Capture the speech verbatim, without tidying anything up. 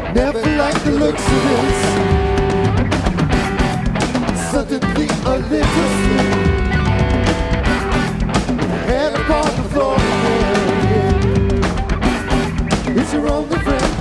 Never liked the looks of this. Suddenly a little slip. Head upon the floor again. It's your only friend.